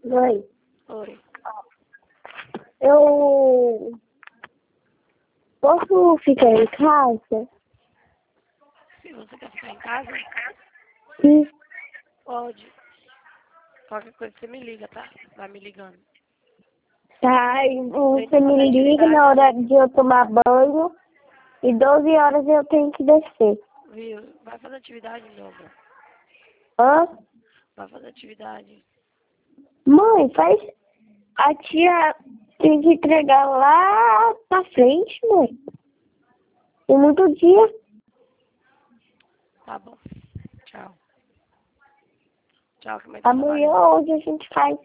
Mãe, Oi. eu posso ficar em casa? Se você quer ficar em casa, Sim. pode. Qualquer coisa você me liga, tá? Vai me ligando. Tá, e você Tenta fazer me liga atividade, na hora de eu tomar banho e 12 horas eu tenho que descer. viu? Vai fazer atividade, meu amor. Hã? Vai fazer atividade. Mãe, faz... A tia tem que entregar lá pra frente, mãe. Tem muito dia. Tá bom. Tchau. Tchau, que a mãe tá Amanhã trabalhando. hoje a gente faz.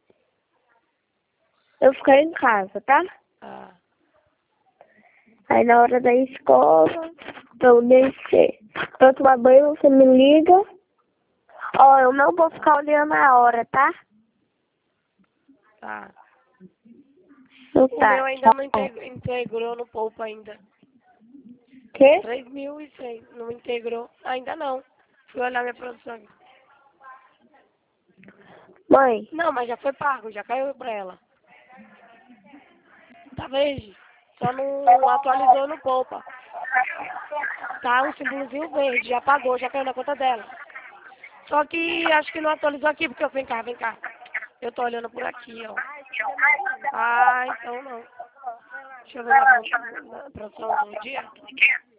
Eu ficar em casa, tá? Ah, Aí na hora da escola, eu descer. Pra eu tomar banho, você me liga. Ó, eu não vou ficar olhando a hora, tá? tá. Então O tá, meu ainda não tchau. integrou no poupa ainda. Quê? 3.100. Não integrou. Ainda não. Fui olhar minha produção. Mãe, Não, mas já foi pago. Já caiu pra ela. Tá verde. Só não atualizou no poupa. Tá um símbolozinho verde. Já pagou. Já caiu na conta dela. Só que acho que não atualizou aqui. Porque eu... Vem cá, vem cá. Eu tô olhando por aqui, ó. Ah, então não. Deixa eu ver na produção do dia.